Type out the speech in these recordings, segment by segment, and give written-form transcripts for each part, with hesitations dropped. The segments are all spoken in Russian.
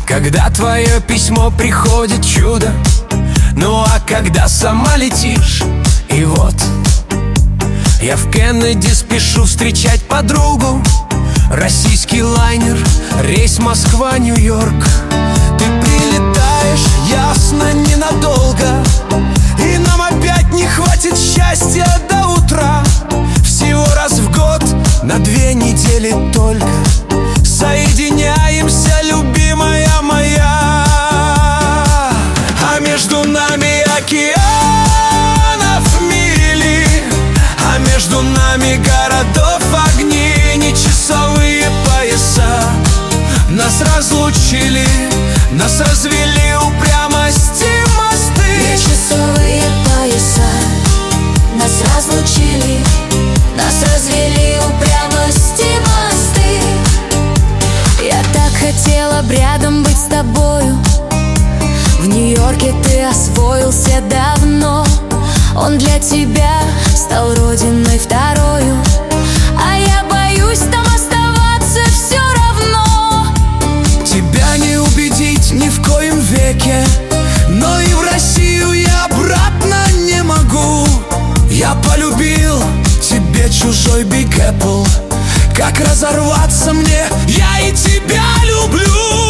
Когда твое письмо приходит чудо, ну а когда сама летишь, и вот я в Кеннеди спешу встречать подругу. Российский лайнер, рейс Москва-Нью-Йорк. Ты прилетаешь, ясно, ненадолго, и нам опять не хватит счастья до утра. Всего раз в год, на 2 недели только, соединяемся, любимая моя. А между нами океанов мили, а между нами городов огни. Не часовые пояса нас разлучили, нас развели упрямости мосты. Не часовые пояса нас разлучили, нас развели упрямости мосты. Я так хотела б рядом быть с тобою. В Нью-Йорке ты освоился давно, он для тебя стал родиной второю. А я боюсь там оставаться все равно. Тебя не убедить ни в коем веке, но и в Россию я обратно не могу. Я полюбил тебе чужой Big Apple. Как разорваться мне? Я и тебя люблю.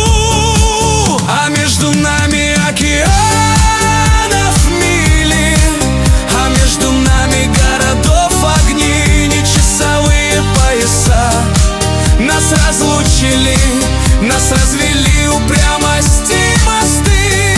А между нами океанов мили, а между нами городов огни. Не часовые пояса нас разлучили, нас развели упрямости мосты.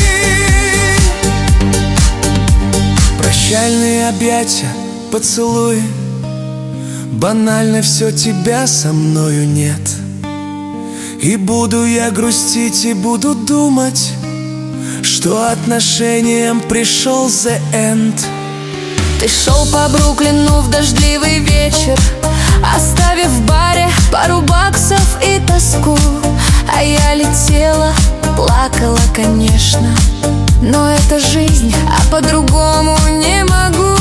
Прощальные объятия, поцелуи, банально все, тебя со мною нет. И буду я грустить, и буду думать, что отношениям пришел the end. Ты шел по Бруклину в дождливый вечер, оставив в баре пару баксов и тоску. А я летела, плакала, конечно, но это жизнь, а по-другому не могу.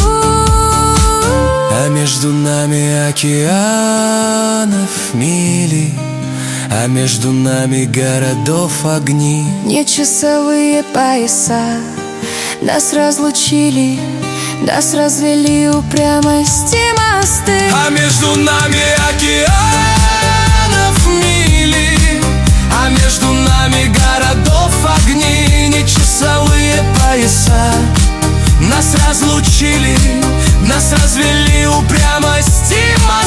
А между нами океанов мили, а между нами городов огни. Не часовые пояса нас разлучили, нас развели упрямости мосты. А между нами океанов мили, а между нами городов огни. Не часовые пояса нас разлучили, нас развели упрямости мосты.